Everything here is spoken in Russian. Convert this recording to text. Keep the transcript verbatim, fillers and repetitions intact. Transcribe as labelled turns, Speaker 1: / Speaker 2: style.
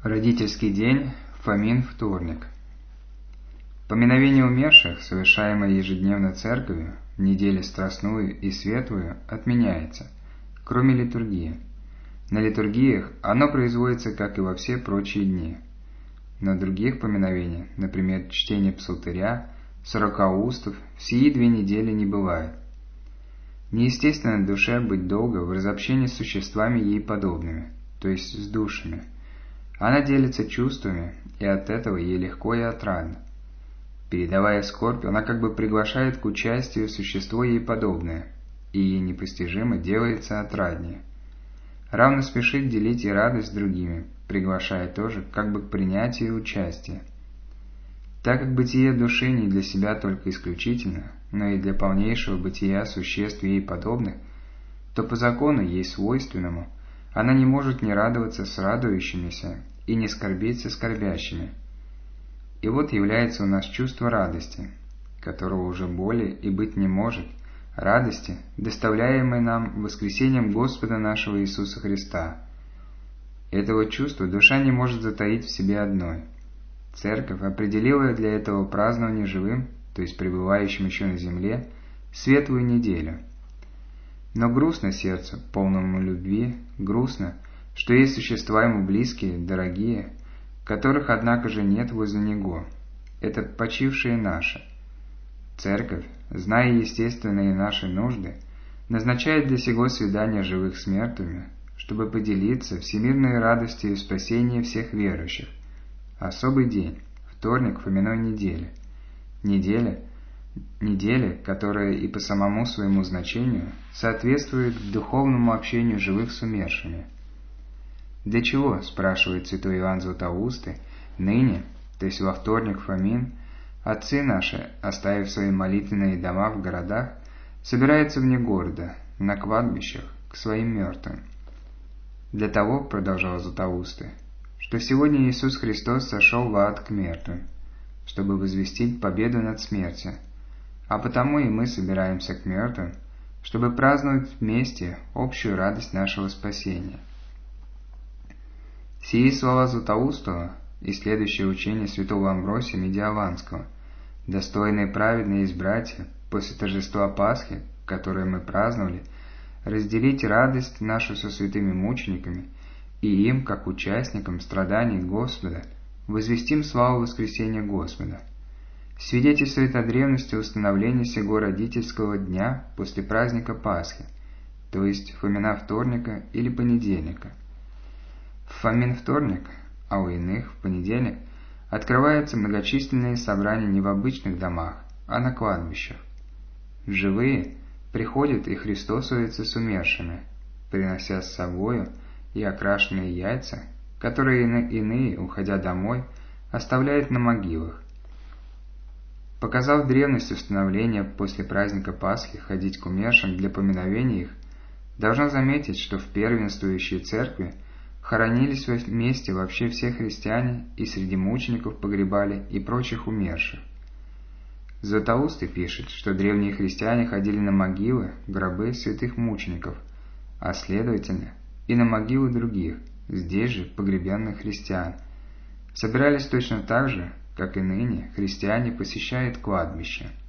Speaker 1: Родительский день, Фомин вторник. Поминовение умерших, совершаемое ежедневно церковью, в неделю страстную и светлую, отменяется, кроме литургии. На литургиях оно производится, как и во все прочие дни. На других поминовениях, например, чтение псалтыря, сорокаустов, в сии две недели не бывает. Неестественно душе быть долго в разобщении с существами ей подобными, то есть с душами. Она делится чувствами, и от этого ей легко и отрадно. Передавая скорбь, она как бы приглашает к участию существо ей подобное, и ей непостижимо делается отраднее. Равно спешит делить и радость с другими, приглашая тоже как бы к принятию участия. Так как бытие души не для себя только исключительно, но и для полнейшего бытия существ ей подобных, то по закону ей свойственному она не может не радоваться с радующимися и не скорбеть со скорбящими. И вот является у нас чувство радости, которого уже более и быть не может, радости, доставляемой нам воскресением Господа нашего Иисуса Христа. Этого чувства душа не может затаить в себе одной. Церковь определила для этого празднования живым, то есть пребывающим еще на земле, светлую неделю. Но грустно сердцу, полному любви, грустно, что есть существа ему близкие, дорогие, которых, однако же, нет возле него. Это почившие наши. Церковь, зная естественные наши нужды, назначает для сего свидания живых с мертвыми, чтобы поделиться всемирной радостью и спасением всех верующих. Особый день, вторник Фоминой недели. Неделя, неделя, которая и по самому своему значению соответствует духовному общению живых с умершими. Для чего, спрашивает святой Иоанн Златоустый, ныне, то есть во вторник Фомин, отцы наши, оставив свои молитвенные дома в городах, собираются вне города, на кладбищах, к своим мертвым? Для того, продолжал Златоустый, что сегодня Иисус Христос сошел в ад к мертвым, чтобы возвестить победу над смертью, а потому и мы собираемся к мертвым, чтобы праздновать вместе общую радость нашего спасения. Сии слова Златоустого и следующее учение святого Амвросия Медиаланского, достойные праведные из братья, после торжества Пасхи, которое мы праздновали, разделить радость нашу со святыми мучениками и им, как участникам страданий Господа, возвестим славу воскресения Господа. Свидетельствует о древности установления сего родительского дня после праздника Пасхи, то есть Фомина вторника или понедельника. В Фомин вторник, а у иных в понедельник, открываются многочисленные собрания не в обычных домах, а на кладбищах. Живые приходят и христосуются с умершими, принося с собою и окрашенные яйца, которые иные, уходя домой, оставляют на могилах. Показав древность установления после праздника Пасхи ходить к умершим для поминовения их, должно заметить, что в первенствующей церкви хоронились вместе вообще все христиане и среди мучеников погребали и прочих умерших. Златоустый пишет, что древние христиане ходили на могилы, гробы святых мучеников, а следовательно и на могилы других, здесь же погребенных христиан. Собирались точно так же, как и ныне христиане посещают кладбище.